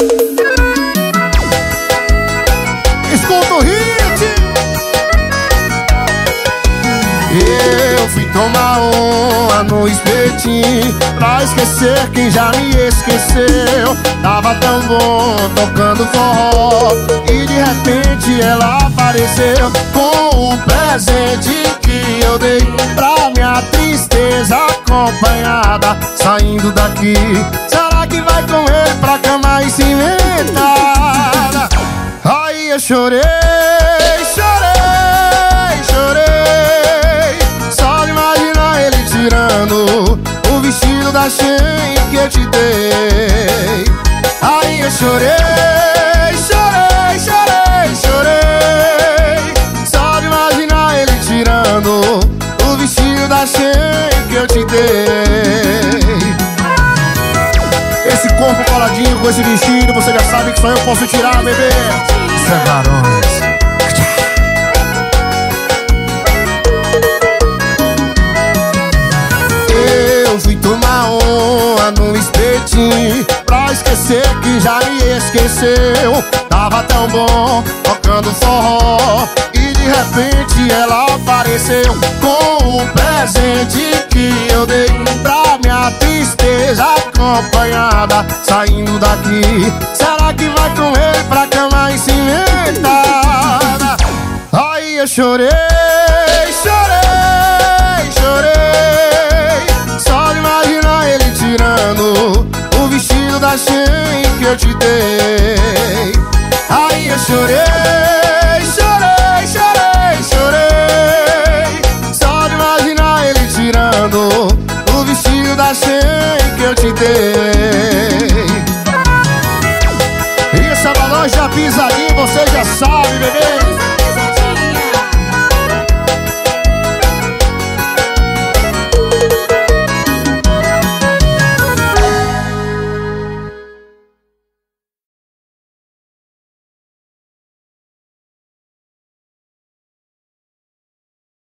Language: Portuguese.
Escuta o hit. Eu fui tomar uma no espetinho pra esquecer quem já me esqueceu. Tava tão bom tocando forró e de repente ela apareceu com um presente que eu dei pra minha tristeza acompanhada. Saindo daqui, será que vai com ele pra cama encimentada? Aí eu chorei, chorei, chorei, só de imaginar ele tirando o vestido da Shein que eu te dei. Aí eu chorei, chorei, chorei, chorei, só de imaginar ele tirando o vestido da Shein que eu te dei. Esse corpo coladinho com esse vestido, você já sabe que só eu posso tirar, bebê. Zé Barões. Eu fui tomar uma no espetinho pra esquecer que já me esqueceu. Tava tão bom tocando forró e de repente ela apareceu com um presente que eu dei pra minha tristeza acompanhada. Saindo daqui, será que vai com ele pra cama encimentada? Aí eu chorei, chorei, chorei, só de imaginar ele tirando o vestido da Shein que eu te dei. Aí eu chorei, chorei, chorei, chorei, só de imaginar ele tirando o vestido da Shein que eu te dei. Isso é balão já pisadinho, você já sabe, bebê.